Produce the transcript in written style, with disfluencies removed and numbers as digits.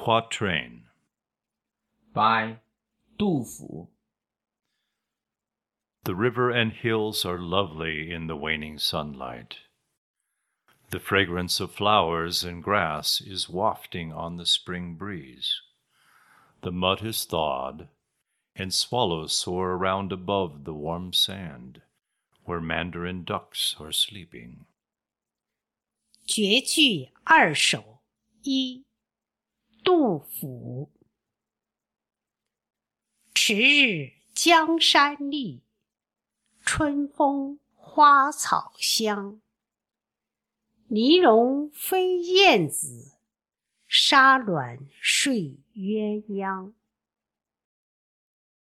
Quatrain by 杜甫 The river and hills are lovely in the waning sunlight. The fragrance of flowers and grass is wafting on the spring breeze. The mud is thawed, and swallows soar around above the warm sand, where mandarin ducks are sleeping. 绝句二首一，杜甫。迟日江山丽，春风花草香。泥融飞燕子，沙卵睡鸳鸯。